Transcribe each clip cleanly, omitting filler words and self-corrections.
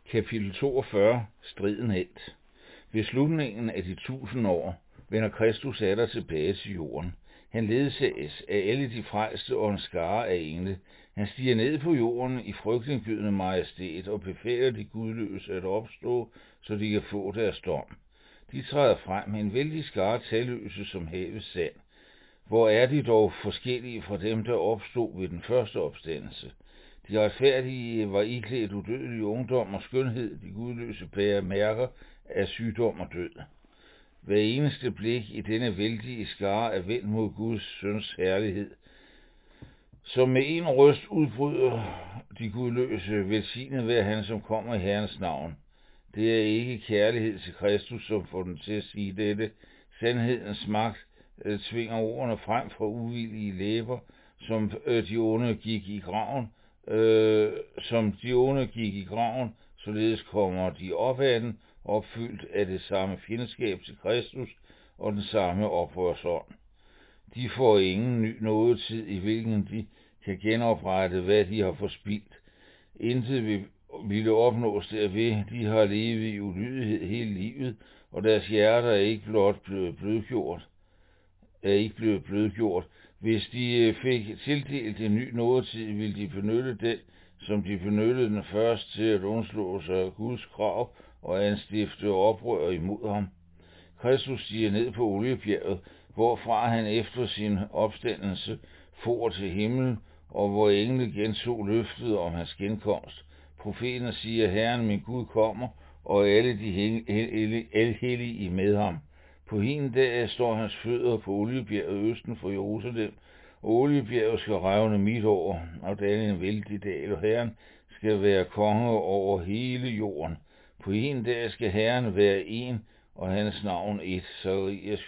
Kapitel 42. Striden endt. Ved slutningen af de 1000 år vender Kristus atter tilbage til jorden. Han ledsages af alle de frelste og en skare af engle. Han stiger ned på jorden i frygtindgydende majestæt og befaler de gudløse at opstå, så de kan få deres dom. De træder frem med en vældig skare talløse som havets sand. Hvor er de dog forskellige fra dem, der opstod ved den første opstandelse? De retfærdige var iklædt udødelig ungdom og skønhed, de gudløse bærer mærker af sygdom og død. Hver eneste blik i denne vældige skare er vendt mod Guds søns herlighed. Som med en røst udbryder de gudløse, velsignet være han, som kommer i Herrens navn. Det er ikke kærlighed til Kristus, som får dem til at sige dette. Sandhedens magt tvinger ordene frem fra uvillige læber, som de onde gik i graven, således kommer de op af den, opfyldt af det samme fjendskab til Kristus og den samme oprørsånd. De får ingen ny nådetid, i hvilken de kan genoprette, hvad de har forspildt. Intet ville opnås derved. De har levet i ulydighed hele livet, og deres hjerter er ikke blevet blødgjort. Hvis de fik tildelt en ny nådetid, ville de benytte den, som de benyttede den først, til at undslå sig af Guds krav og anstifte oprør imod ham. Kristus stiger ned på oliebjerget, hvorfra han efter sin opstandelse for til himlen, og hvor engle gentog løftet om hans genkomst. Profeten siger, Herren min Gud kommer, og alle de hellige med ham. På hin dag står hans fødder på oliebjerget østen for Jerusalem, og oliebjerget skal revne midt over, og det er en vældig dag, og Herren skal være konge over hele jorden. På hin dag skal Herren være en, og hans navn et. Zakarias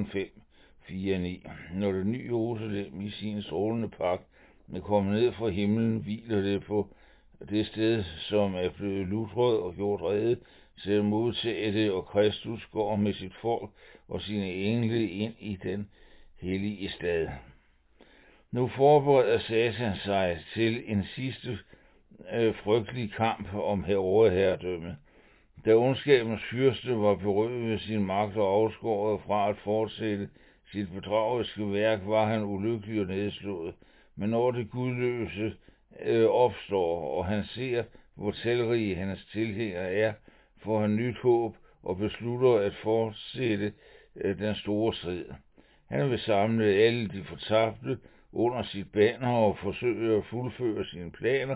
14:5-4-9. Når det nye Jerusalem i sin strålende pagt er kommet ned fra himlen, hviler det på det sted, som er blevet lutret og gjort rede til at modtage det, og Kristus går med sit folk og sine engle ind i den hellige stad. Nu forbereder Satan sig til en sidste frygtelig kamp om overherredømme. Da ondskabens fyrste var berøvet ved sin magt og afskåret fra at fortsætte sit bedrageriske værk, var han ulykkelig og nedslået. Men når det gudløse opstår, og han ser, hvor talrige hans tilhængere er, får han nyt håb og beslutter at fortsætte den store strid. Han vil samle alle de fortabte under sit banner og forsøge at fuldføre sine planer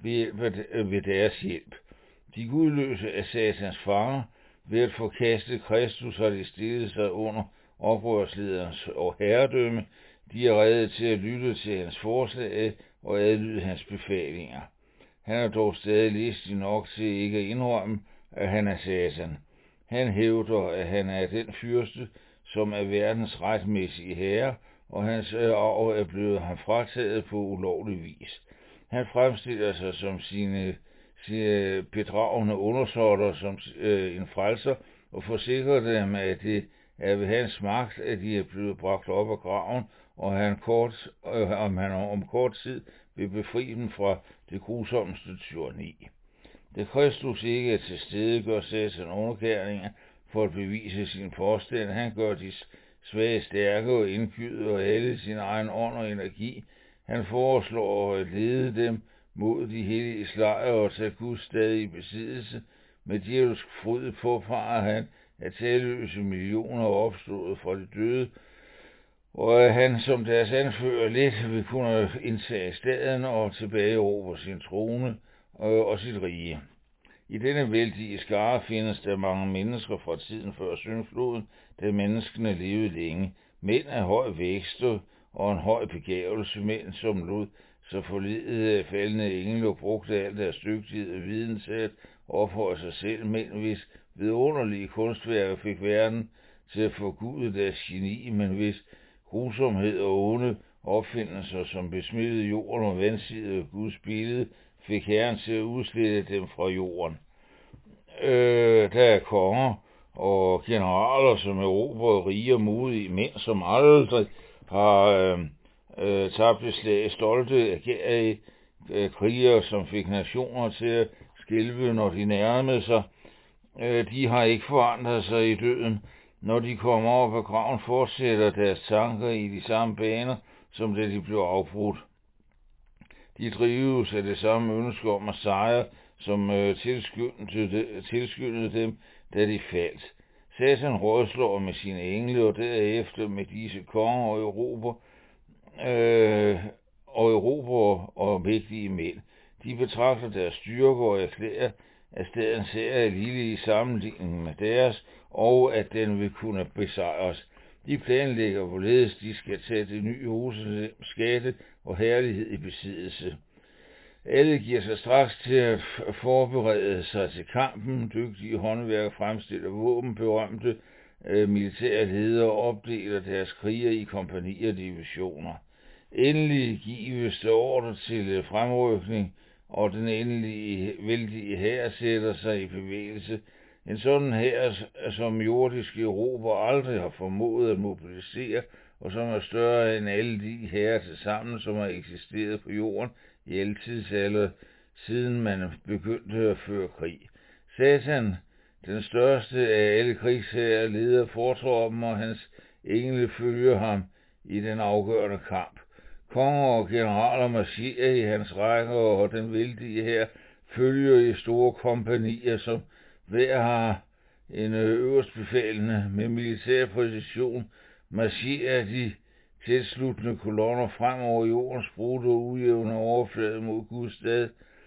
ved deres hjælp. De gudløse er Satans fanger. Ved at forkaste Kristus har de stillet sig under oprørslederens og herredømme. De er rede til at lytte til hans forslag og adlyde hans befalinger. Han er dog stadig listig nok til ikke at indrømme, at han er Satan. Han hævder, at han er den fyrste, som er verdens retmæssige herre, og hans arv er blevet ham frataget på ulovlig vis. Han fremstiller sig som sine bedragende undersåtter som en frelser, og forsikrer dem, at det er ved hans magt, at de er blevet bragt op af graven, og han om kort tid vil befri dem fra det grusomste tyranni. Da Kristus ikke er til stede, gør Satan underkærninger for at bevise sin påstand. Han gør de svage stærke og indgyder alle sin egen ånd og energi. Han foreslår at lede dem mod de hellige lejr og tage Guds stadige besiddelse. Med djævelsk fryd påpeger han, at talløse millioner er opstået fra de døde, og at han som deres anfører let vil kunne indtage staden og tilbageråbe sin trone og sit rige. I denne vældige skare findes der mange mennesker fra tiden før syndfloden, da menneskene levede længe. Mænd af høj vækst og en høj begævelse, mænd som lod så forledet af faldende engle og brugte al deres dygtighed og viden til at ophøje sig selv, mænd hvis vidunderlige kunstværker fik verden til at forgude deres geni, men hvis grusomhed og onde opfindelser, som besmittede jorden og vansidet af Guds billede, fik Herren til at udslette dem fra jorden. Der er konger og generaler, som erobrede rige og modige mænd, som aldrig har tabt et slag, stolte agerige krigere, som fik nationer til at skælve, når de nærmede sig. De har ikke forandret sig i døden. Når de kommer op af graven, fortsætter deres tanker i de samme baner, som da de blev afbrudt. De drives af det samme ønske om at sejre, som tilskyndede dem, da de faldt. Satan rådslår med sine engle, og derefter med disse konger og Europa og vigtige mænd. De betragter deres styrke og erklærer, at stedens hær er lille i sammenligning med deres, og at den vil kunne besejres. De planlægger, hvorledes de skal tage det nye Jerusalem skatte og herlighed i besiddelse. Alle giver sig straks til at forberede sig til kampen. Dygtige håndværkere fremstiller våben, berømte militære ledere opdeler deres kriger i kompagnier og divisioner. Endelig gives der ordre til fremrykning, og den endelige vældige hær sætter sig i bevægelse. En sådan hær, som jordiske Europa aldrig har formået at mobilisere, og som er større end alle de hære til sammen, som har eksisteret på jorden i alle tidsalder, siden man begyndte at føre krig. Satan, den største af alle krigsherrer, leder fortroppen, og hans engle følger ham i den afgørende kamp. Konger og generaler marcherer i hans rækker, og den vældige hær følger i store kompagnier, som hver har en øverstbefalende. Med militær præcision marcherer de tilsluttende kolonner frem over jordens brudte og ujævne overflade mod Guds stad.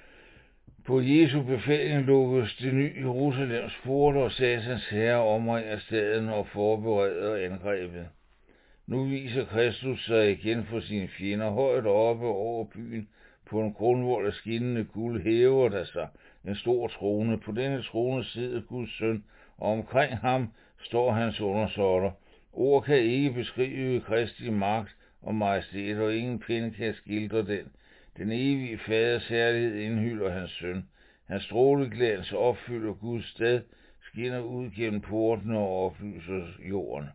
På Jesu befaling lukkes det nye Jerusalems porte, og Satans herre omringer staden og forbereder angrebet. Nu viser Kristus sig igen for sine fjender. Højt oppe over byen på en grundvold af skinnende guld hæver der sig en stor trone. På denne trone sidder Guds søn, og omkring ham står hans undersåtter. Ord kan ikke beskrive Kristi magt og majestæt, og ingen pen kan skildre den. Den evige faders herlighed indhylder hans søn. Hans stråleglans opfylder Guds stad, skinner ud gennem portene og oplyser jorden.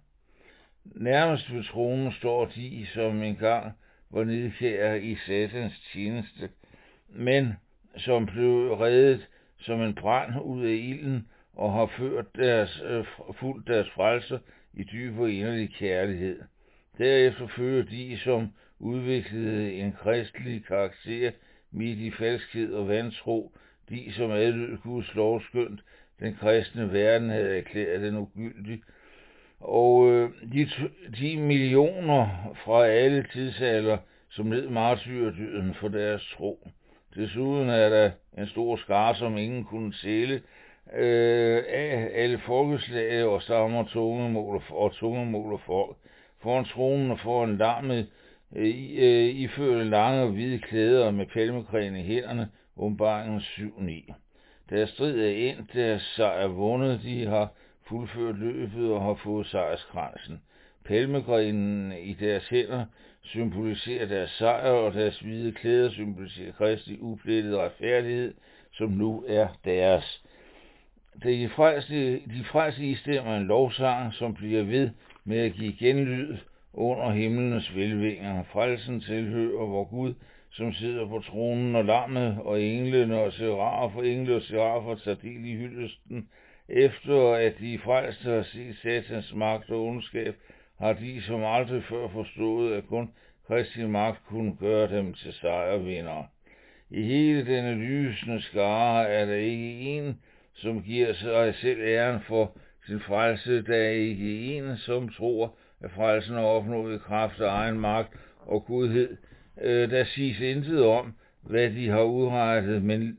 Nærmest ved tronen står de, som engang var nidkære i Satans tjeneste, men som blev reddet som en brand ud af ilden og har fulgt deres frelser i dyb og inderlig kærlighed. Derefter følger de, som udviklede en kristelig karakter midt i falskhed og vantro, de, som adlød Guds lov, skønt den kristne verden havde erklæret den ugyldig, og de millioner fra alle tidsalder, som led martyrdøden for deres tro. Desuden er der en stor skare, som ingen kunne tælle, af alle folkeslag og stammer, tungemål og folk. Foran tronen og foran lammet iførte lange og hvide klæder med palmegren i hænderne, Åbenbaringen 7:9. Deres strid er endt, deres sejr vundet, de har fuldført løbet og har fået sejrskransen. Palmegrenen i deres hænder symboliserer deres sejr, og deres hvide klæder symboliserer Kristi uplettede retfærdighed, som nu er deres. De frelste istemmer en lovsang, som bliver ved med at give genlyd under himlenes velvinger. Frelsen tilhører vor Gud, som sidder på tronen, og lammet og englene og serafer tager del i hyldesten. Efter at de frelste har set Satans magt og ondskab, har de som aldrig før forstået, at kun Kristi magt kunne gøre dem til sejrvindere. I hele denne lysende skare er der ikke en, som giver sig selv æren for sin frelse. Der er ikke en, som tror, at frelsen er opnået i kraft af egen magt og godhed. Der siges intet om, hvad de har udrettet, men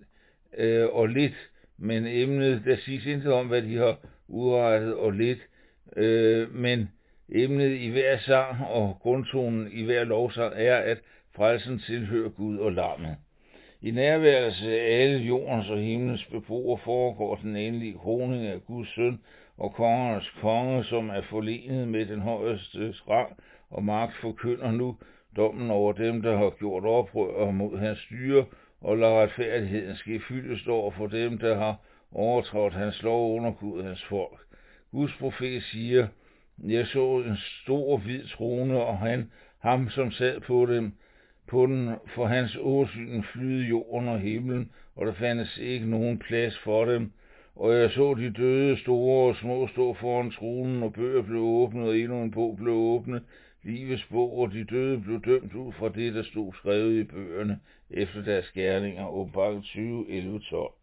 emnet i hver sang og grundtonen i hver lovsang er, at frelsen tilhører Gud og lammet. I nærværelse af alle jordens og himlens beboere foregår den endelige kroning af Guds søn og kongernes konge, som er forlenet med den højeste rang og magt, forkynder nu dommen over dem, der har gjort oprør mod hans styre, og lader retfærdigheden ske fyldest over for dem, der har overtrådt hans lov og underkuet hans folk. Guds profet siger: Jeg så en stor hvid trone, og ham som sad på dem, på den, for hans åsyn flyde jorden og himlen, og der fandtes ikke nogen plads for dem. Og jeg så de døde, store og små, stå foran tronen, og bøger blev åbnet, og endnu en bog blev åbnet, livets bog, og de døde blev dømt ud fra det, der stod skrevet i bøgerne, efter deres gerninger. Åbenbaring 20, 11-12.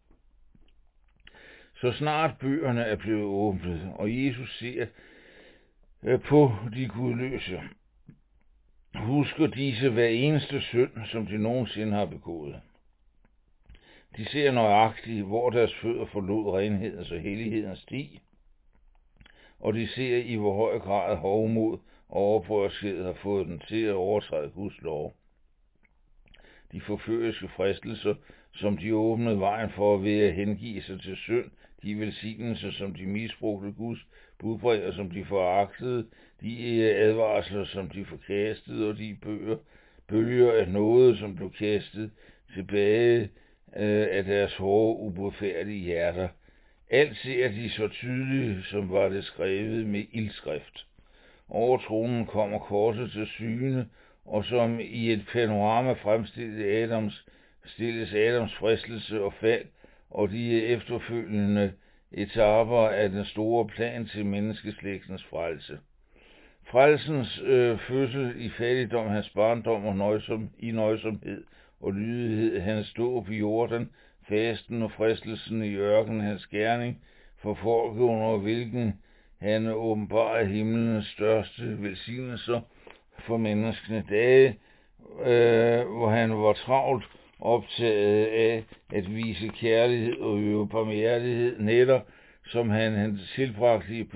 Så snart bøgerne er blevet åbnet, og Jesus ser på de gudløse, husker disse hver eneste synd, som de nogensinde har begået. De ser nøjagtigt, hvor deres fødder forlod renhedens og hellighedens sti, og de ser i hvor høj grad hovmod og oprørskhed har fået dem til at overtræde Guds lov. De forføriske fristelser, som de åbnede vejen for ved at hengive sig til synd, de velsignelser, som de misbrugte Guds budbringer, som de foragtede, de advarsler, som de forkastede, og de bølger af noget, som blev kastet tilbage af deres hårde, ubotfærdige hjerter. Alt ser de så tydeligt, som var det skrevet med ildskrift. Over tronen kommer korset til syne, og som i et panorama stilles Adams fristelse og fald, og de efterfølgende etaper af den store plan til menneskeslægtens frelse. Frelsens fødsel i fattigdom, hans barndom og nøjsomhed og lydighed, hans dåb i Jordan, fasten og fristelsen i ørkenen, hans gerning for folket, under hvilken han åbenbarer himlens største velsignelser for menneskene, dage, hvor han var travlt optaget af at vise kærlighed og øve barmhjertighed, netop som han tilbragte i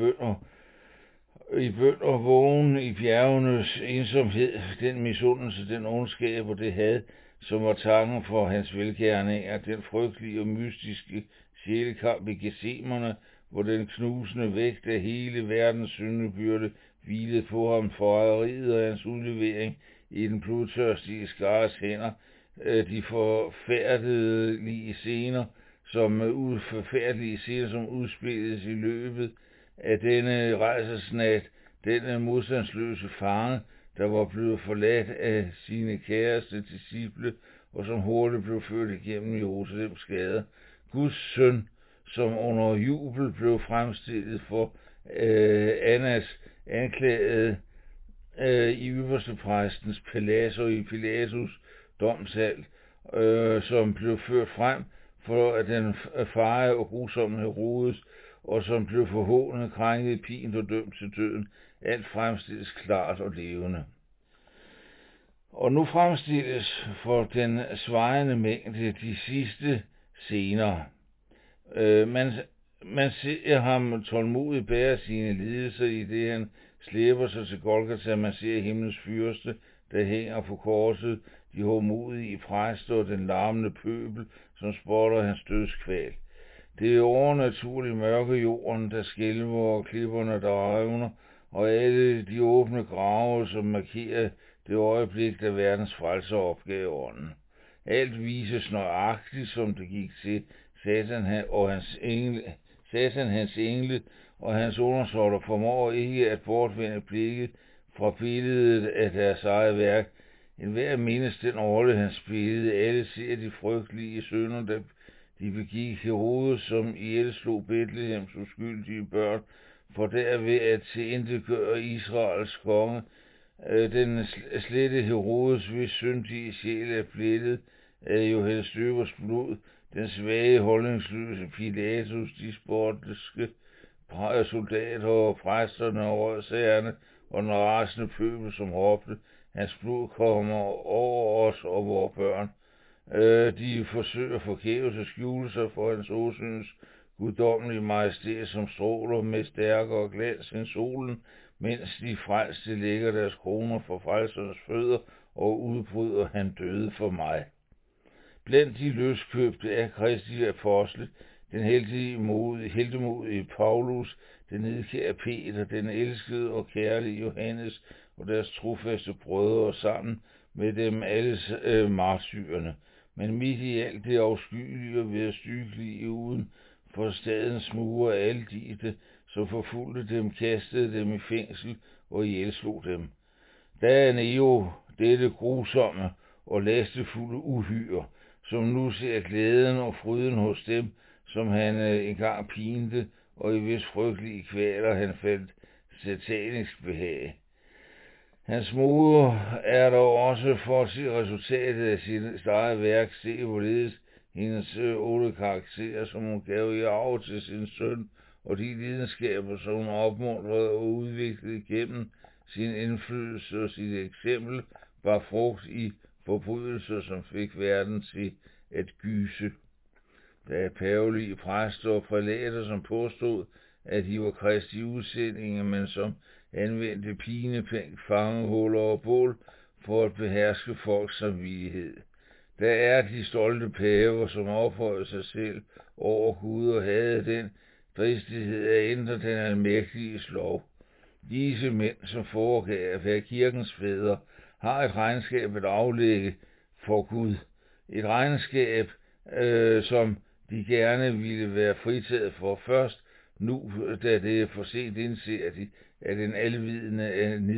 bøn og vågen i bjergenes ensomhed, den misundelse, den ondskab og det had, som var tanken for hans velgerninger, den frygtelige og mystiske sjælekamp i Getsemane, hvor den knusende vægt af hele verdens syndebyrde hvilede på ham, forræderiet og hans udlevering i den blodtørstige skares hænder, de forfærdelige scener, som udspilledes i løbet af denne rejsesnat, denne modstandsløse fange, der var blevet forladt af sine kæreste disciple, og som hurtigt blev ført igennem Jerusalems gader. Guds søn, som under jubel blev fremstillet for Annas anklaget i ypperste præstens palads og i Pilatus domsal, som blev ført frem for at den feje og grusomme Herodes, og som blev forhånet, krænket, pint og dømt til døden. Alt fremstilles klart og levende. Og nu fremstilles for den svajende mængde de sidste scener. Man ser ham tålmodigt bære sine lidelser, i det han slæber sig til Golgata. Man ser himlens fyrste, der hænger på korset, de hårdmodige præster og den larmende pøbel, som spotter hans dødskval. Det er overnaturligt mørke jorden, der skælver, og klipperne, der revner, og alle de åbne grave, som markerer det øjeblik, da verdens frelser opgav ånden. Alt vises nøjagtigt, som det gik til Satan, hans engle, og hans undersåtter formår ikke at bortvende blikket fra billedet af deres eget værk. Enhver mindes den rolle, han spillede. Alle ser de frygtelige synder, der de begik Herodes, som ihjelslog Betlehems uskyldige børn, for derved at tilintetgøre Israels konge. Den slette Herodes, hvis syndige sjæl er plettet af Johannes Døbers blod, den svage, holdningsløse Pilatus, de sportiske soldater og præsterne og rådsherrerne og den rasende pøbel, som råbte, hans blod kommer over os og vores børn. De forsøger forgæves at skjule sig for hans åsyns guddommelige majestæt, som stråler med stærkere glans end solen, mens de frelste lægger deres kroner for frelsernes fødder og udbryder, han døde for mig. Blandt de løskøbte af Kristi apostle, den heltemodige Paulus, den nidkære Peter, den elskede og kærlige Johannes og deres trofaste brødre, sammen med dem alles martyrerne. Men midt i alt det afskyelige og vederstyggelige uden for stadens mure, alle de, som forfulgte dem, kastede dem i fængsel og ihjelslog dem. Da Nero, dette grusomme og lastefulde uhyre, som nu ser glæden og fryden hos dem, som han engang pinte, og i hvis frygtelige kvaler han faldt satanisk behag. Hans moder er dog også for at se resultatet af sit eget værk, se hvorledes hendes 8 karakterer, som hun gav i arv til sin søn, og de lidenskaber, som hun opmuntrede og udviklede gennem sin indflydelse og sit eksempel, var frugt i forbrydelser, som fik verden til at gyse. Der er pavelige præster og prælater, som påstod, at de var Kristi udsendinger, men som anvendte pinepenge, fangehuller og bål for at beherske folks samvittighed. Der er de stolte paver, som ophøjede sig selv over Gud og havde den dristighed at ændre den almægtige lov. Disse mænd, som foregav at være kirkens fædre, har et regnskab at aflægge for Gud. Et regnskab, som de gerne ville være fritaget for først, nu da det er for sent indser de, at den alvidende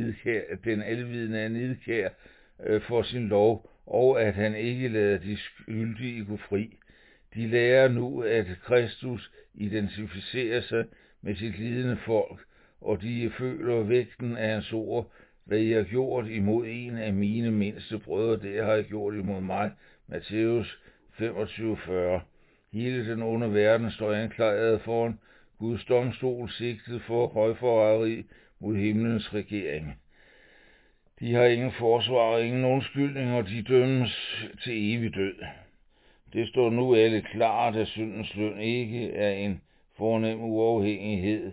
er nidkær for sin lov, og at han ikke lader de skyldige gå fri. De lærer nu, at Kristus identificerer sig med sit lidende folk, og de føler vægten af hans ord, hvad I har gjort imod en af mine mindste brødre, det har I gjort imod mig. Matthæus 25:40. Hele den onde verden står anklaget foran Guds domstol, sigtet for højforræderi mod himlens regering. De har ingen forsvar og ingen undskyldning, og de dømmes til evig død. Det står nu alle klart, at syndens løn ikke er en fornem uafhængighed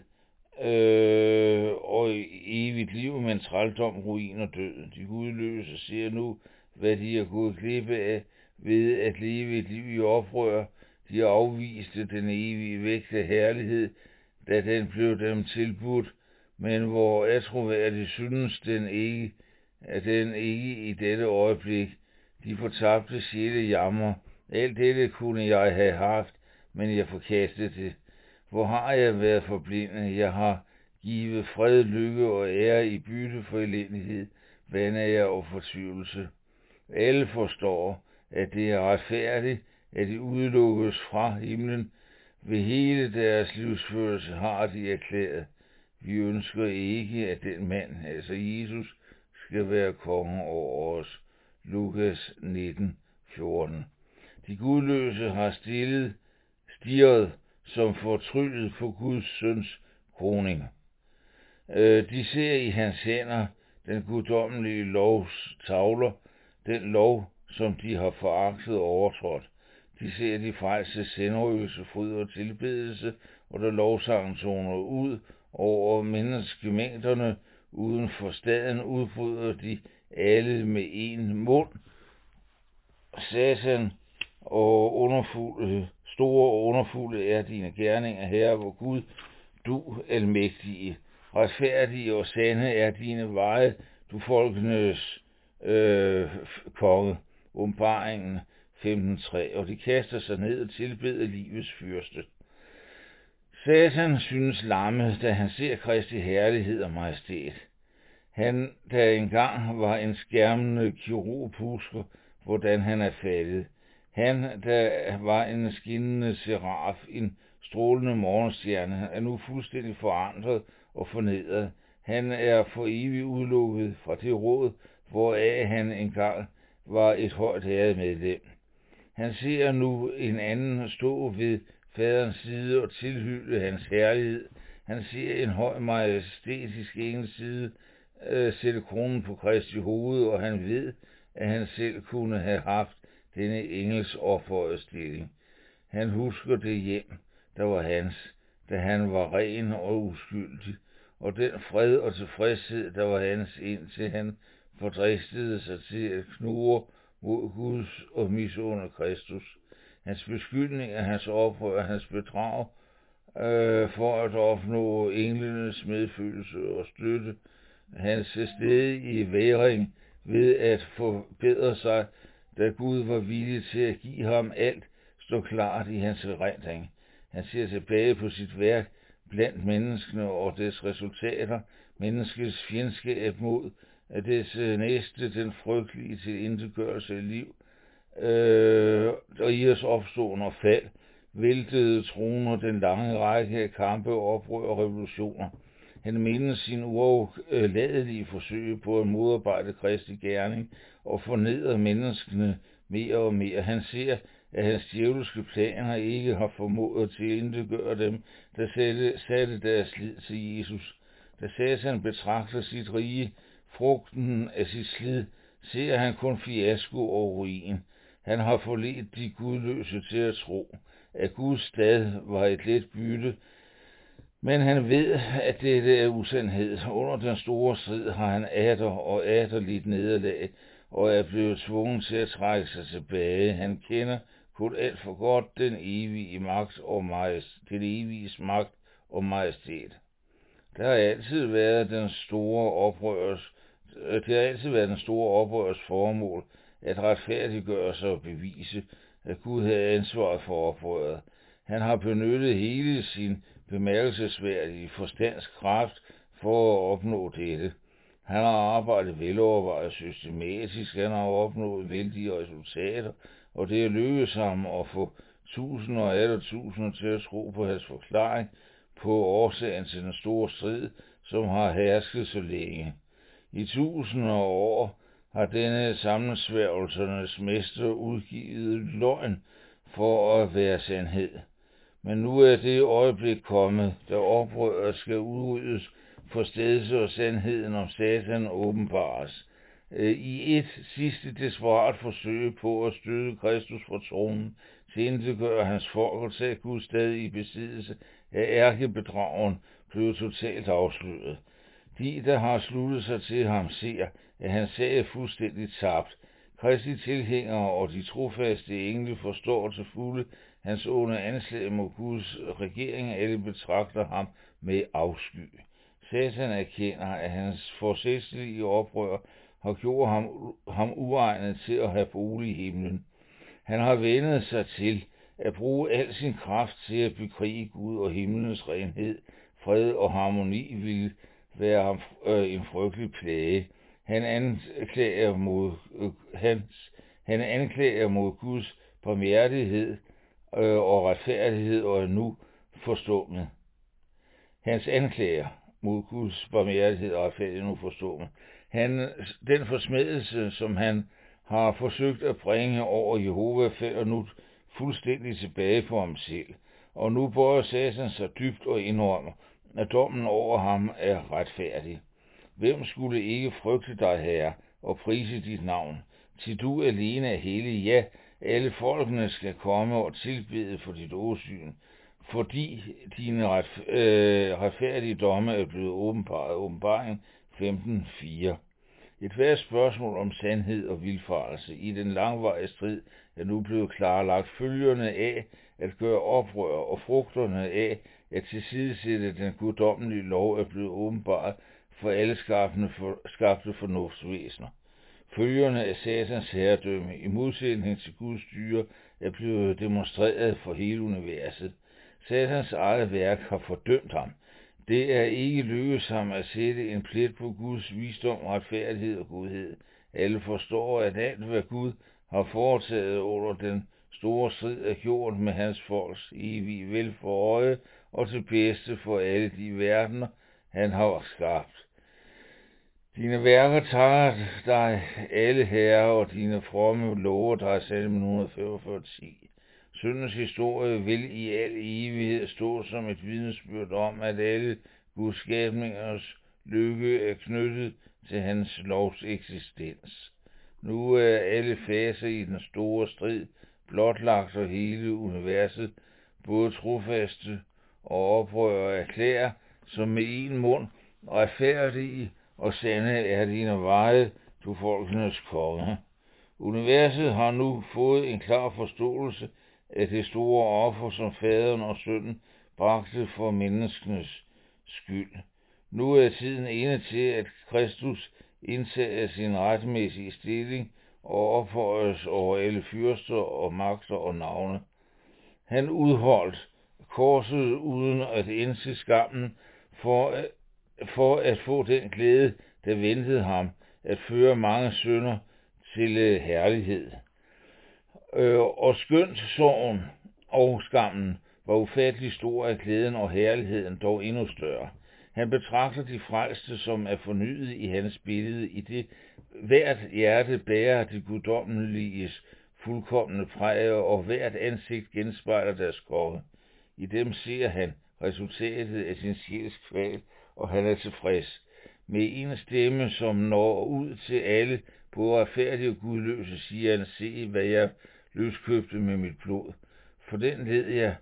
og evigt liv, men trældom, ruin og død. De gudløse ser nu, hvad de er gået glip af ved at leve et liv i oprør. De afviste den evige vægt af herlighed, da den blev dem tilbudt, men hvor atroværdigt synes den ikke i dette øjeblik. De fortabte sjæle jammer. Alt dette kunne jeg have haft, men jeg forkastede det. Hvor har jeg været forblindet? Jeg har givet fred, lykke og ære i bytte for elendighed, vanære og fortvivlelse. Alle forstår, at det er retfærdigt, at de udelukkes fra himlen. Ved hele deres livsførelse har de erklæret: vi ønsker ikke, at den mand, altså Jesus, skal være konge over os. Lukas 19:14. De gudløse har stirret som fortryllet på Guds søns kroning. De ser i hans hænder den guddommelige lovs tavler, den lov, som de har foragtet og overtrådt. De ser de frelses sindrøgelse, fryd og tilbedelse, og da lovsangen toner ud over menneskemængderne uden for staden, udbryder de alle med en mund. Satan og store og underfulde er dine gerninger, Herre vor Gud, du almægtige. Retfærdige og sande er dine veje, du folkenes konge. Åbenbaringen 15:3. Og de kaster sig ned og tilbeder livets fyrste. Satan synes lammet, da han ser Kristi herlighed og majestæt. Han, der engang var en skærmende kirurg, husker, hvordan han er faldet. Han, der var en skinnende seraf, en strålende morgenstjerne, er nu fuldstændig forandret og fornedret. Han er for evigt udelukket fra det råd, hvoraf han engang var et højt æret medlem. Han ser nu en anden stå ved faderens side og tilhylde hans herlighed. Han ser en høj majestætisk engelside sætte kronen på Kristi hoved, og han ved, at han selv kunne have haft denne engels ophøjede stilling. Han husker det hjem, der var hans, da han var ren og uskyldig, og den fred og tilfredshed, der var hans, indtil han fordristede sig til at knurre mod Guds og misunder Kristus. Hans beskyldninger, hans oprør, hans bedrag for at opnå englenes medfølelse og støtte, hans stedige væring ved at forbedre sig, da Gud var villig til at give ham alt, står klart i hans erindring. Han ser tilbage på sit værk blandt menneskene og dets resultater, menneskets fjendskab mod af dets næste den frygtelige tilintetgørelse af liv, rigers opståen og fald, væltede troner den lange række af kampe, oprør og revolutioner. Han mindes sin uafladelige forsøg på at modarbejde Kristi gerning og fornedre menneskene mere og mere. Han ser, at hans djævelske planer ikke har formået at tilintetgøre dem, der satte deres lid til Jesus. Da Satan betragter sit rige, frugten af sit slid, ser han kun fiasko og ruin. Han har forledt de gudløse til at tro, at Guds stad var et let bytte, men han ved, at dette er usandhed. Under den store strid har han atter lidt nederlag, og er blevet tvunget til at trække sig tilbage. Han kender kun alt for godt den eviges magt og majestæt. Det har altid været den store oprørers formål at retfærdiggøre sig og bevise, at Gud havde ansvaret for oprøret. Han har benyttet hele sin bemærkelsesværdige forstandskraft for at opnå dette. Han har arbejdet velovervejet systematisk, han har opnået vældige resultater, og det er lykkedes ham at få tusinder og atter tusinder til at tro på hans forklaring på årsagen til den store strid, som har hersket så længe. I tusinder af år har denne sammensværgelsernes mester udgivet løgn for at være sandhed. Men nu er det øjeblik kommet, da oprøret skal udryddes, for stedet og sandheden om Satan åbenbares. I et sidste desperat forsøg på at støde Kristus fra tronen, tilintetgøre hans folk og tage Guds stad i besiddelse af ærkebedrageren, blev totalt afsløret. De, der har sluttet sig til ham, ser, at hans sag er fuldstændig tabt. Kristi tilhængere og de trofaste engle forstår til fulde hans onde anslag mod Guds regering. Alle betragter ham med afsky. Satan erkender, at hans forsætlige oprør har gjort ham uegnet til at have bolig i himlen. Han har vænnet sig til at bruge al sin kraft til at bekrige Gud og himlens renhed. Fred og harmoni vil være ham en frygtelig plage. Han anklager mod Guds barmhjertighed og retfærdighed og er nu forstummet. Hans anklager mod Guds barmhjertighed og retfærdighed er nu forstummet. Den forsmedelse, som han har forsøgt at bringe over Jehova, falder nu fuldstændig tilbage på ham selv. Og nu bøjer Satan sig dybt og indrømmer, at dommen over ham er retfærdig. Hvem skulle ikke frygte dig, Herre, og prise dit navn? Til du alene er hellig, ja, alle folkene skal komme og tilbede for dit åsyn, fordi dine retfærdige domme er blevet åbenbaret. Åbenbaring 15:4. Et hvert spørgsmål om sandhed og vildfarelse i den langvarige strid er nu blevet klarlagt. Følgerne af at gøre oprør og frugterne af at tilsidesætte den guddommelige lov er blevet åbenbaret for alle skabte fornuftsvæsener. Følgerne af Satans herredømme i modsætning til Guds styre er blevet demonstreret for hele universet. Satans eget værk har fordømt ham. Det er ikke lykkedes ham at sætte en plet på Guds visdom, retfærdighed og godhed. Alle forstår, at alt, hvad Gud har foretaget under den store strid, er gjort med hans folks evige vel for øje og til bedste for alle de verdener, han har skabt. Dine værker tager dig alle herrer, og dine fromme lover dig, Salme 145:10. Syndens historie vil i al evighed stå som et vidnesbyrd om, at alle Guds skabningers lykke er knyttet til hans lovs eksistens. Nu er alle faser i den store strid blotlagt, og hele universet, både trofaste og oprørere, erklærer som med en mund, retfærdige og sande er dine veje, du folkenes konge. Universet har nu fået en klar forståelse af det store offer, som faderen og sønnen bragte for menneskenes skyld. Nu er tiden inde til, at Kristus indtager sin retmæssige stilling og ophøjes over alle fyrster og magter og navne. Han udholdt korset uden at indse skammen for at få den glæde, der ventede ham, at føre mange sønner til herlighed. Og skønt sorgen og skammen var ufattelig stor af glæden og herligheden dog endnu større. Han betragter de frelste, som er fornyet i hans billede, i det hvert hjerte bærer det guddommeliges fuldkomne præg, og hvert ansigt genspejler deres konge. I dem ser han resultatet af sin sjæls kval, og han er tilfreds. Med en stemme, som når ud til alle, både retfærdige og gudløse, siger han: se, hvad jeg løskøbte med mit blod. For dem led jeg,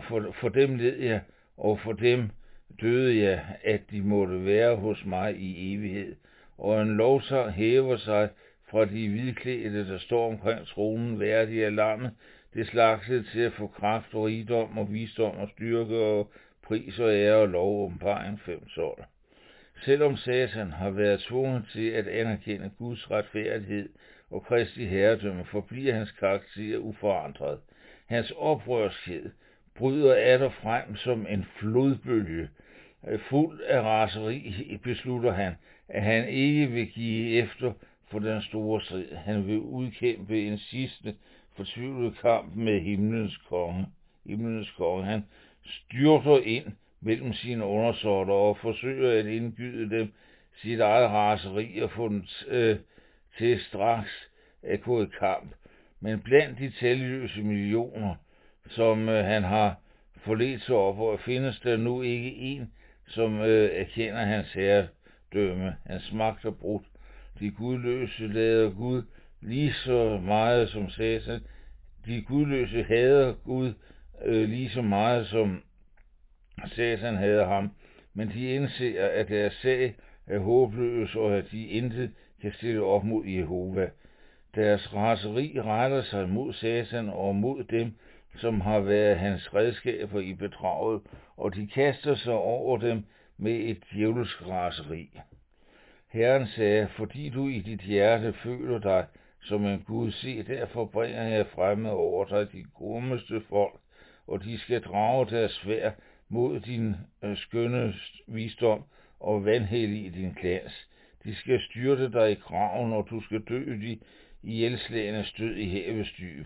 og for dem døde jeg, at de måtte være hos mig i evighed. Og en lovsang hæver sig fra de hvidklædte, der står omkring tronen, værdige af lammet, det slagtede til at få kraft og rigdom og visdom og styrke og pris og ære og lov. Åbenbaring 5:12. Selvom Satan har været tvunget til at anerkende Guds retfærdighed og Kristi herredømme, forbliver hans karakter uforandret. Hans oprørskhed bryder atter frem som en flodbølge. Fuld af raseri beslutter han, at han ikke vil give efter for den store strid. Han vil udkæmpe en sidste fortvivlet kamp med himlens konge. Han styrter ind mellem sine undersåtter og forsøger at indgyde dem sit eget raseri og få dem til straks at gå i kamp. Men blandt de talløse millioner, som han har forledt sig op, og findes der nu ikke en, som erkender hans herredømme. Hans magt er brudt. De gudløse lader Gud lige så meget som Satan. De gudløse hader Gud lige så meget som Satan hader ham, men de indser, at deres sag er håbløs, og at de intet kan stille op mod Jehova. Deres raseri retter sig mod Satan og mod dem, som har været hans redskaber i bedraget, og de kaster sig over dem med et djævelsk raseri. Herren sagde: fordi du i dit hjerte føler dig som en Gud, se, derfor bringer jeg fremme over dig de grummeste folk, og de skal drage deres sværd mod din skønne visdom og vanhellige din glans. De skal styrte dig i graven, og du skal dø de ihjelslagende stød i havets dyb.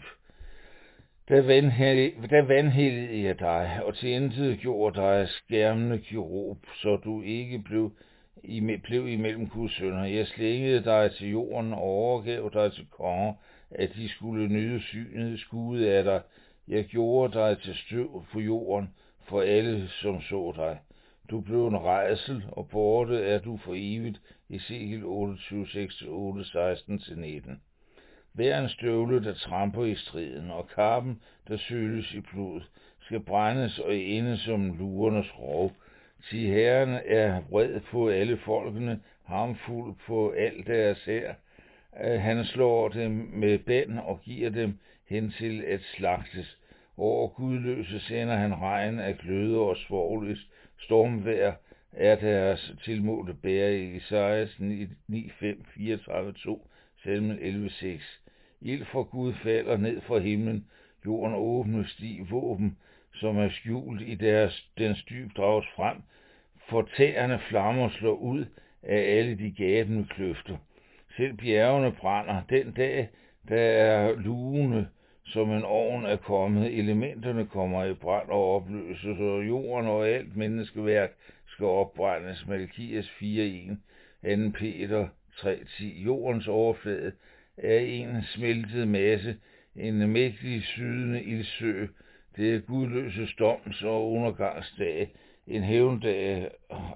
Da vanhelligede jeg dig, og tilintet gjorde dig skærmende kirub, så du ikke blev imellem Guds sønner. Jeg slængede dig til jorden og overgav dig til konger, at de skulle nyde synet skude af dig. Jeg gjorde dig til støv på jorden for alle, som så dig. Du blev en rædsel, og borte er du for evigt. Ezekiel 28:6-8, 16-19. Hver en støvle, der tramper i striden, og kappen, der søles i blod, skal brændes og ende som lugernes rov. Til Herren er vred på alle folkene, harmfuld på alt deres hær. Han slår dem med band og giver dem hen til at slagtes. Over gudløse sender han regn af gløde og svovl. Stormvejr er deres tilmålte bære i Esajas 9:5-34:2, Salmen 11:6. Ild fra Gud falder ned fra himlen, jorden åbnes de våben, som er skjult i dens dyb drages frem. Fortærende flammer slår ud af alle de gabende kløfter. Selv bjergene brænder. Den dag, der er lugende som en ovn er kommet, elementerne kommer i brand og opløses, og jorden og alt menneskeværk skal opbrændes. Malkias 4:1, 2. Peter 3:10. Jordens overflade er en smeltet masse, en mægtig sydende ildsø. Det er gudløse storms og undergangsdag. En hævndag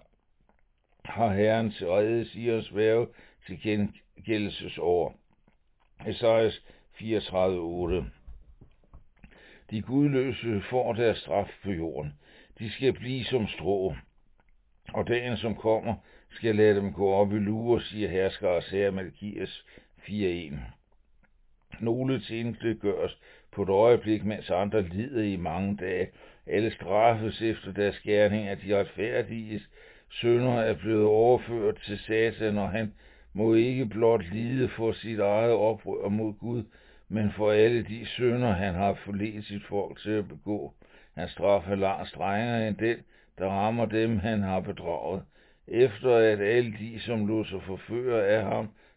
har Herren til redde, siger sværge til gengældelsesår. Esajas 34:8. De gudløse får deres straf på jorden. De skal blive som strå, og dagen som kommer skal lade dem gå op i luer, siger herskers herre. Malkias 4:1. Nogle tilintetgøres på et øjeblik, mens andre lider i mange dage. Alle straffes efter deres gerning, at de retfærdiges synder er blevet overført til Satan, og han må ikke blot lide for sit eget oprør mod Gud, men for alle de synder, han har forledt sit folk til at begå. Hans straf er langt strengere end den, der rammer dem, han har bedraget. Efter at alle de, som lod sig forføre af ham,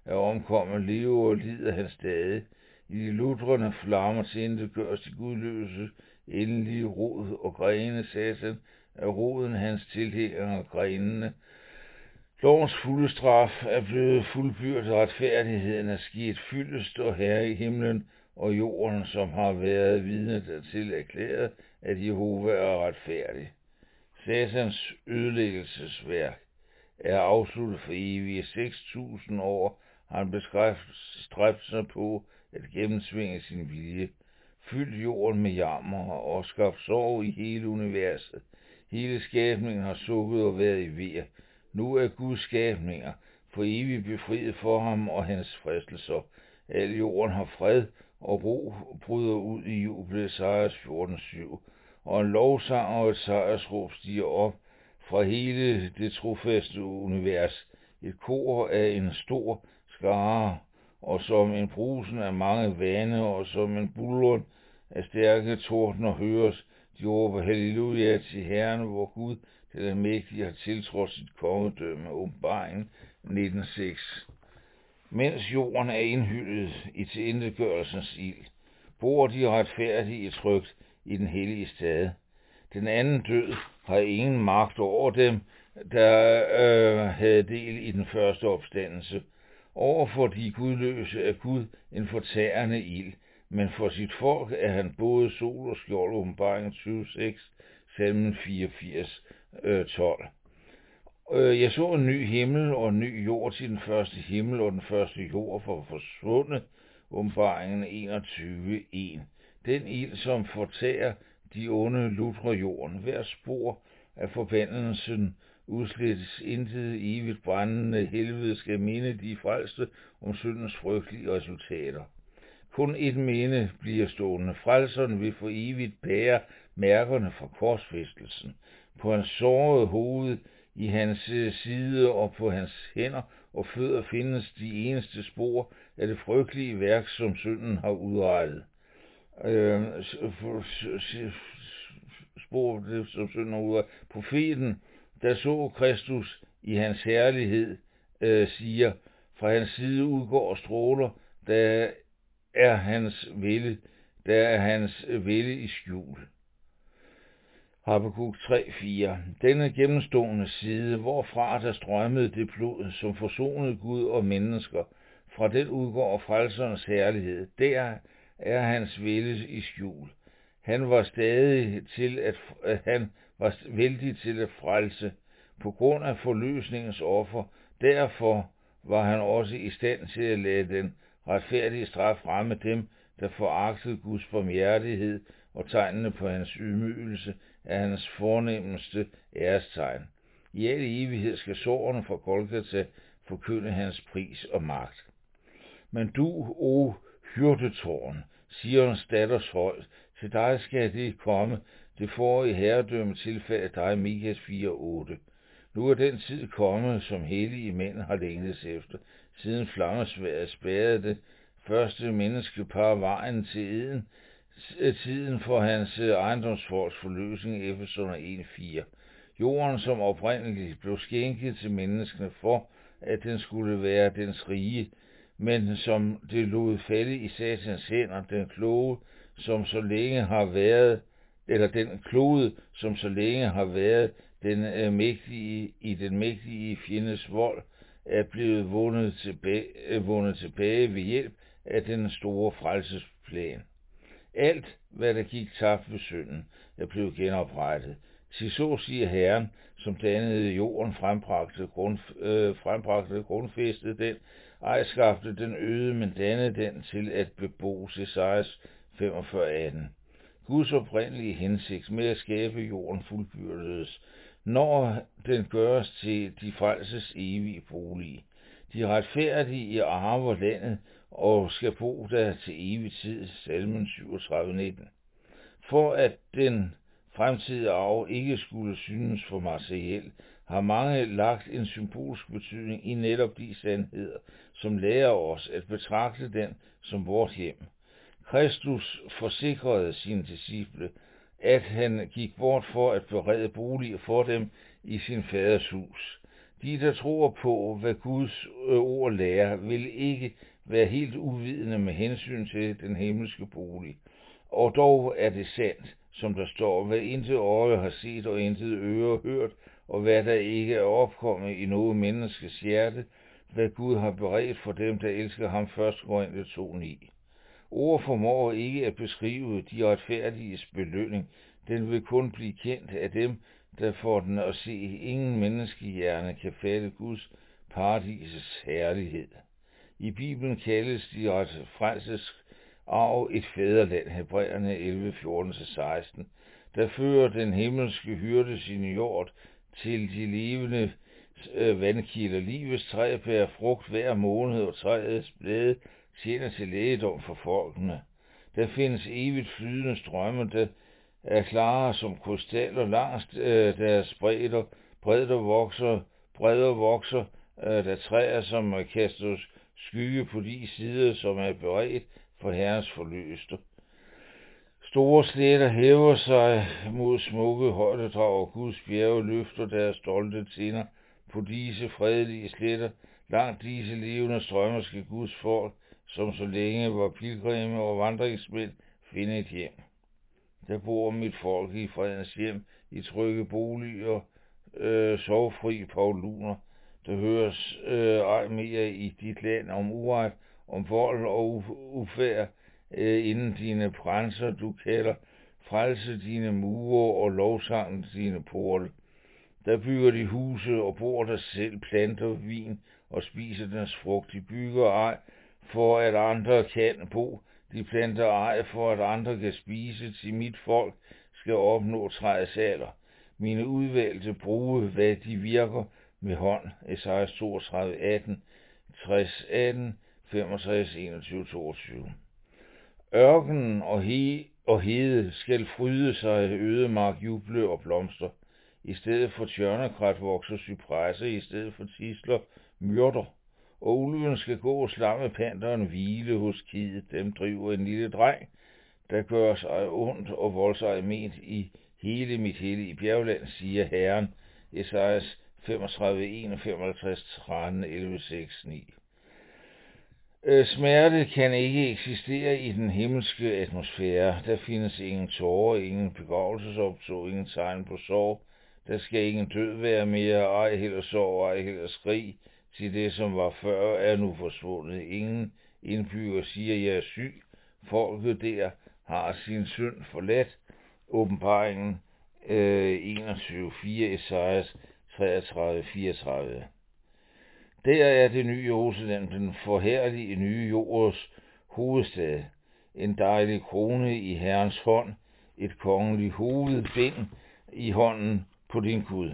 er omkommet, lever og lider han stadig. I de lutrende flammer tilintetgøres de gudløse, endelige rod og grene, satan, er roden hans tilhængere og grenene. Lovens fulde straf er blevet fuldbyrdet, retfærdigheden er sket fyldest og herre i himlen og jorden, som har været vidne dertil erklæret, at Jehova er retfærdig. Satans ødelæggelsesværk er afsluttet for evigt. 6.000 år har han bestræbt sig på at gennemsvinge sin vilje, fyldt jorden med jammer og skabt sorg i hele universet. Hele skabningen har sukket og været i vejr. Nu er Guds skabninger for evigt befriet for ham og hans fristelser. Al jorden har fred, og ro bryder ud i jubel, Esajas 14:7. Og en lovsang og et sejrsråb stiger op fra hele det trofaste univers. Et kor af en stor skare, og som en brusen af mange vande, og som en buldrun af stærke tordner høres. De råber halleluja til Herren, hvor Gud, den almægtige, har tiltrådt sit kongedømme. Åbenbaringen 19:6. Mens jorden er indhyllet i tilintetgørelsens ild, bor de retfærdige trygt i den hellige stad. Den anden død har ingen magt over dem, der havde del i den første opstandelse. Overfor de gudløse er Gud en fortærende ild, men for sit folk er han både sol og skjold. Åbenbaringen 20:6, salmen 84:12. Jeg så en ny himmel og en ny jord, til den første himmel og den første jord for forsvundet. Åbenbaringen 21:1. Den ild, som fortærer de onde, lutrer jorden. Hver spor af forbandelsen udslettes. Intet evigt brændende helvede skal minde de frelste om syndens frygtelige resultater. Kun et minde bliver stående. Frelseren vil for evigt bære mærkerne fra korsfæstelsen. På hans sårede hoved, i hans side og på hans hænder og fødder findes de eneste spor af det frygtelige værk, som synden har udrettet. Spor, som synden har udrettet. Profeten, der så Kristus i hans herlighed, siger, fra hans side udgår stråler, der er hans vælde i skjul. Habakuk 3:4. Denne gennemstående side, hvorfra der strømmede det blod, som forsonede Gud og mennesker, fra den udgår frelserens herlighed. Der er hans vælde i skjul. Han var vældig til at frelse på grund af forløsningens offer. Derfor var han også i stand til at lade den retfærdige straf ramme dem, der foragtede Guds barmhjertighed, og tegnene på hans ydmygelse er hans fornemmeste ærestegn. I al evighed skal sårene fra Golgata forkynde hans pris og magt. Men du, o hyrdetårn, Sions datters højt, til dig skal det komme, det forrige herredømme tilfælde dig, Mikas 4:8. Nu er den tid kommet, som hellige mænd har længes efter, siden flammesværdet spærrede det første menneskepar vejen til eden, tiden for hans ejendomsfolks forløsning, Efeserne 1:4. Jorden, som oprindeligt blev skænket til menneskene for, at den skulle være dens rige, men som det lod falde i satans hænder, den klode, som så længe har været den mægtige fjendes vold, er blevet vundet tilbage ved hjælp af den store frelsesplan. Alt, hvad der gik tabt ved synden, er blevet genoprettet. Til så siger Herren, som dannede jorden, frembragte grundfæstede den, ej skabte den øde, men dannede den til at bebo. Esajas 45:18. Guds oprindelige hensigt med at skabe jorden fuldbyrdedes, når den gøres til de frelses evige bolig. De retfærdige arver landet og skal bo der til evig tid. Salmen 37:19. For at den fremtidige arv ikke skulle synes for materiel, har mange lagt en symbolsk betydning i netop de sandheder, som lærer os at betragte den som vort hjem. Kristus forsikrede sine disciple, at han gik bort for at berede boliger for dem i sin faders hus. De, der tror på, hvad Guds ord lærer, vil ikke være helt uvidende med hensyn til den himmelske bolig. Og dog er det sandt, som der står, hvad intet øje har set og intet øre hørt, og hvad der ikke er opkommet i noget menneskes hjerte, hvad Gud har beredt for dem, der elsker ham. 1. Korinther 2:9. Ord formår ikke at beskrive de retfærdiges belønning. Den vil kun blive kendt af dem, der får den at se. Ingen menneskehjerne kan fatte Guds paradisets herlighed. I Bibelen kaldes de retfærdiges arv et fædreland, Hebræerne 11:14-16. Der fører den himmelske hyrde sin jord til de levende vandkilder. Livets træ bærer frugt hver måned, og træets blade tjener til lægedom for folkene. Der findes evigt flydende strømme, der er klare som krystaller langs deres bredder vokser, der træer, som kaster skygge på de sider, som er beredt for Herrens forløste. Store sletter hæver sig mod smukke højdedrag, og Guds bjerge løfter deres stolte tinder. På disse fredelige sletter, langt disse levende strømmer, skal Guds folk, som så længe var pilgrimme og vandringsmænd, finde et hjem. Der bor mit folk i fredens hjem, i trygge boliger, sorgfri pauluner. Der høres ej mere i dit land om uret, om vold og ufærd, inden dine prænser du kalder, frelse dine mure og lovsang dine porte. Der bygger de huse og bor der selv, planter vin og spiser dens frugt. De bygger ej, for at andre kan bo. De planter ej, for at andre kan spise. Til mit folk skal opnå træets alder. Mine udvalgte bruge, hvad de virker med hånd. Esajas 32:18, 60:18, 65, 21, 22. Ørkenen og hede skal fryde sig, ødemark juble og blomster. I stedet for tjørnekrat vokser cypresser, i stedet for tisler myrter. Og ulven skal gå og slammepanteren hvile hos kidet. Dem driver en lille dreng, der gør sig ondt og vold sig ment i hele mit hellige bjergland, siger Herren. Esajas 35:1, 55, 13, 11, 6, 9. Smerte kan ikke eksistere i den himmelske atmosfære. Der findes ingen tårer, ingen begravelsesoptog, ingen tegn på sorg. Der skal ingen død være mere, ej heller sorg, ej heller skrig. Til det, som var før, er nu forsvundet. Ingen indbygger siger, jeg er syg. Folket der har sin synd forladt. Åbenbaringen 21:4, Esajas 33:34. Der er det nye Jerusalem, den forherlige nye jords hovedstad. En dejlig krone i Herrens hånd, et kongeligt hovedbind i hånden på din Gud.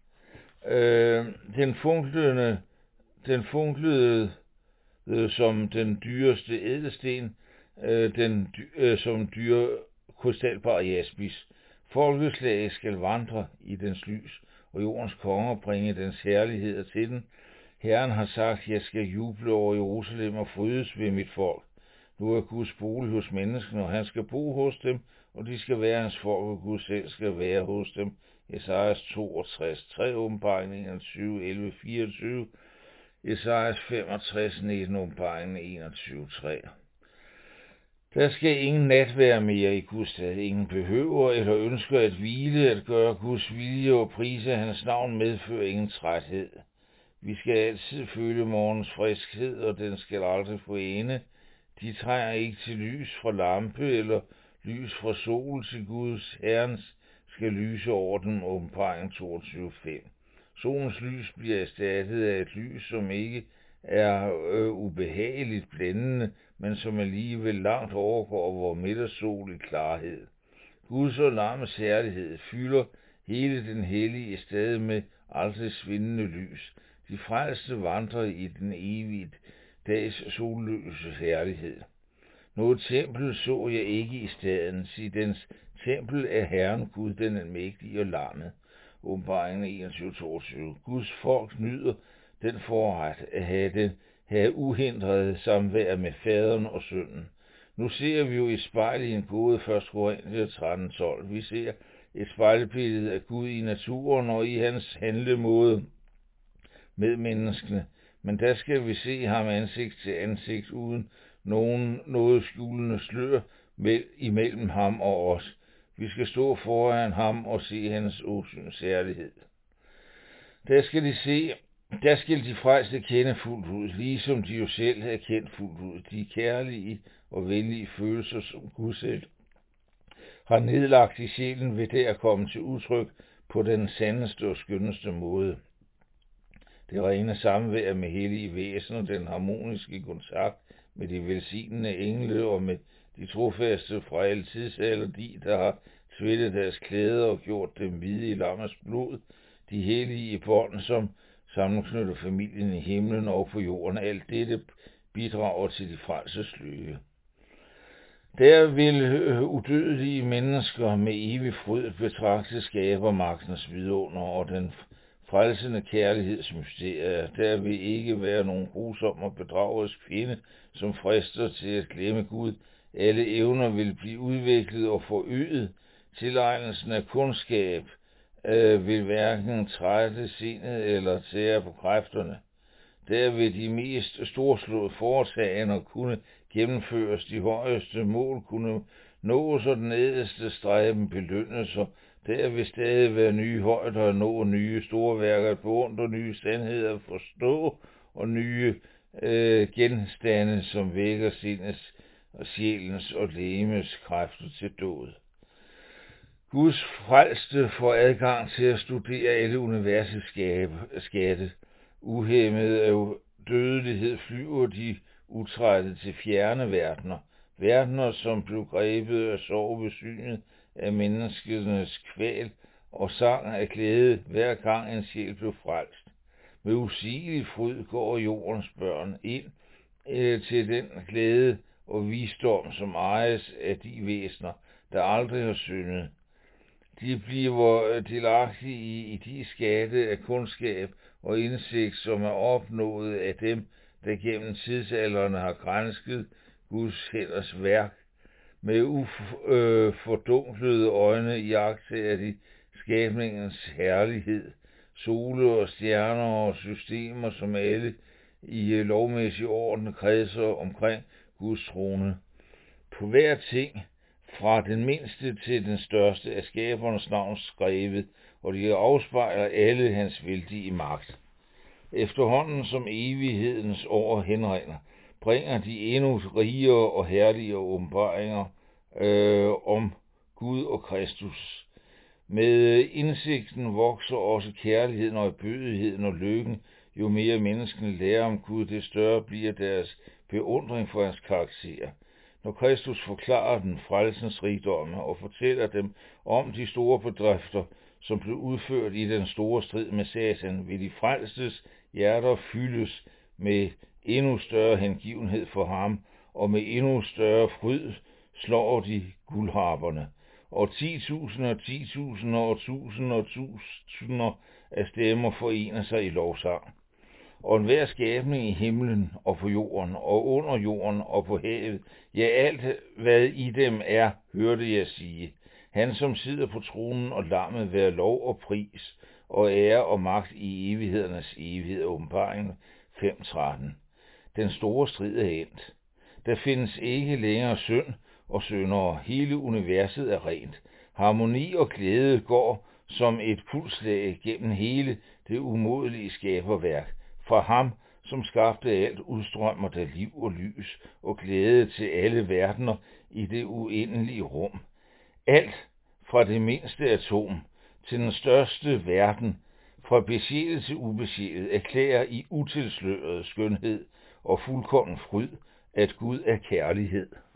Den funklede som den dyreste ædelsten, som dyre krystalbar jaspis. Folkeslag skal vandre i dens lys, og jordens konger bringe dens herligheder til den. Herren har sagt, jeg skal juble over Jerusalem og frydes ved mit folk. Nu er Guds bolig hos menneskene, og han skal bo hos dem, og de skal være hans folk, og Gud selv skal være hos dem. Esajas 62:3, Åbenbaringen 21:11-24, Esajas 65:19, Åbenbaringen 21:3. Der skal ingen nat være mere i Guds stad. Ingen behøver eller ønsker at hvile, at gøre Guds vilje og prise hans navn medfører ingen træthed. Vi skal altid føle morgens friskhed, og den skal aldrig få ende. De trænger ikke til lys fra lampe eller lys fra sol, til Guds Herrens skal lyse over dem. Åbenbaringen 22:5. Solens lys bliver erstattet af et lys, som ikke er ubehageligt blændende, men som alligevel langt overgår vor middagssol i klarhed. Guds og lammets herlighed fylder hele den hellige stad med aldrig svindende lys. De frelste vandrer i den evige dags solløse herlighed. Noget tempel så jeg ikke i staden, sig dens tempel er Herren Gud, den almægtige og lammet. Åbenbaringen 21:22. Guds folk nyder den forret at have uhindret samvær med faderen og sønnen. Nu ser vi jo et spejl i en gode 1. Korinther 13:12. Vi ser et spejlbillede af Gud i naturen og i hans handlemåde. medmenneskene, men der skal vi se ham ansigt til ansigt, uden noget skjulende slør imellem ham og os. Vi skal stå foran ham og se hans åsyns herlighed. Der skal de frelste kende fuldt ud, ligesom de jo selv er kendt fuldt ud. De kærlige og venlige følelser, som Gud selv har nedlagt i sjælen, ved det at komme til udtryk på den sandeste og skønneste måde. Det rene samvær med hellige væsener, den harmoniske kontakt med de velsignende engle og med de trofaste fra alle tidsalder, der har tvættet deres klæder og gjort dem hvide i lammets blod, de hellige bånd, som sammenknytter familien i himlen og på jorden. Alt dette bidrager til de frelses lykke. Der vil udødelige mennesker med evig fryd betragte skabermagtens vidunder og den frelsende kærligheds mysterier. Der vil ikke være nogen grusom og bedragerisk fjende, som frister til at glemme Gud. Alle evner vil blive udviklet og forøget. Tilegnelsen af kundskab vil hverken trætte sindet eller tære på kræfterne. Der vil de mest storslåede foretagender kunne gennemføres, de højeste mål kunne nås og den ædeste stræben belønnes, og der vil stadig være nye højder at nå, nye store værker at beundre, nye sandheder at forstå og nye genstande, som vækker sindets og sjælens og legemes kræfter til dåd. Guds frelste får adgang til at studere alle universets skatte. Uhæmmet af dødelighed flyver de utrættet til fjerne verdener, som blev grebet af sorg ved synet af menneskenes kval og sang af glæde, hver gang en sjæl blev frelst. Med usigelig fryd går jordens børn ind til den glæde og visdom, som ejes af de væsener, der aldrig har syndet. De bliver delagtige i de skatte af kundskab og indsigt, som er opnået af dem, der gennem tidsalderne har gransket Guds hænders værk. Med ufordunklede øjne iagttager de skabningens herlighed, sole og stjerner og systemer, som alle i lovmæssig orden kredser omkring Guds trone. På hver ting, fra den mindste til den største, er skabernes navn skrevet, og de afspejler alle hans vældige magt. Efterhånden som evighedens år henrinder, bringer de endnu rigere og herligere åbenbaringer om Gud og Kristus. Med indsigten vokser også kærligheden og ærbødigheden og lykken. Jo mere menneskene lærer om Gud, det større bliver deres beundring for hans karakter. Når Kristus forklarer den frelsens rigdomme og fortæller dem om de store bedrifter, som blev udført i den store strid med Satan, vil de frelstes hjerter fyldes med endnu større hengivenhed for ham, og med endnu større fryd slår de guldharperne. Og 10.000 og 10.000 og tusinder af stemmer forener sig i lovsang. Og enhver skabning i himlen og på jorden og under jorden og på havet, ja alt hvad i dem er, hørte jeg sige. Han som sidder på tronen og lammet være lov og pris og ære og magt i evighedernes evighed. Åbenbaringen 5:13. Den store strid er endt. Der findes ikke længere synd og syndere. Hele universet er rent. Harmoni og glæde går som et pulsslag gennem hele det umådelige skaberværk. Fra ham, som skabte alt, udstrømmer der liv og lys og glæde til alle verdener i det uendelige rum. Alt fra det mindste atom til den største verden, fra besjælet til ubesjælet, erklærer i utilsløret skønhed og fuldkommen fryd, at Gud er kærlighed.